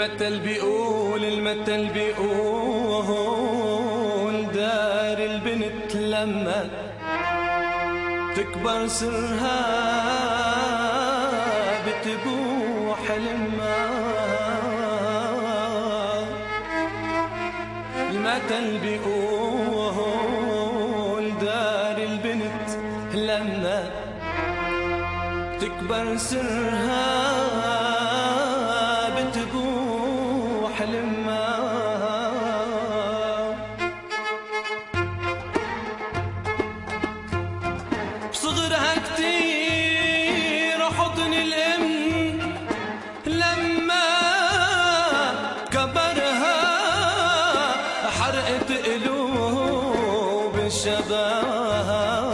المثل بيقول دار البنت لما تكبر سرها بتبوح حلمها. المثل بيقول دار البنت لما تكبر سرها بتبوح حلمها. بصغرها كتير حضن الام لما كبرها حرقت قلوب الشباب.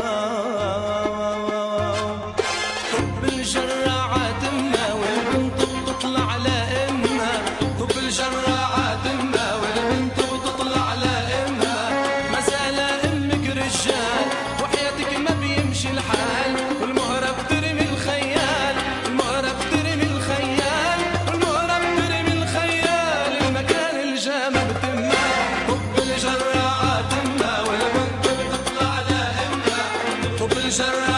حب الجراعات امها والبنت بتطلع لامها، حب الجراعات امها والبنت بتطلع لامها. ما زال امك رجال وحياتك ما بيمشي الحال، والمهرة بترمي الخيال، المهرة بترمي الخيال، والمهرة بترمي الخيال. المكان الجامع بتمها حب الجراعات امها والبنت بتطلع لامها، حب الجراعات